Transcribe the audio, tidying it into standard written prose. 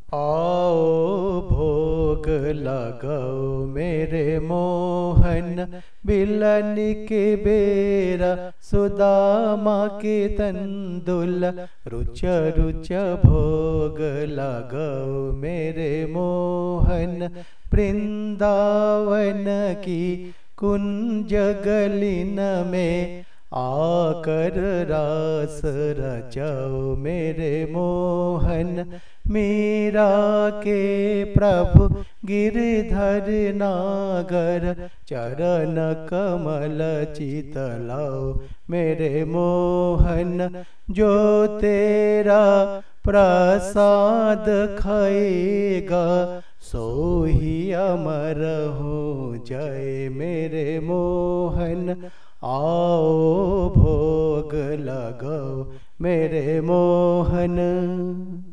आओ भोग लगाओ मेरे मोहन, बिलन के बेरा सुदामा के तंदुल, रुच रुच भोग लगाओ मेरे मोहन। वृंदावन की कुंज गलिन में आकर रास रचाओ मेरे मोहन। मीरा के प्रभु गिरधर नागर, चरण कमल चितलाओ मेरे मोहन। जो तेरा प्रसाद खाएगा, सोही अमर हो जाए मेरे मोहन। आओ भोग लगाओ मेरे मोहन।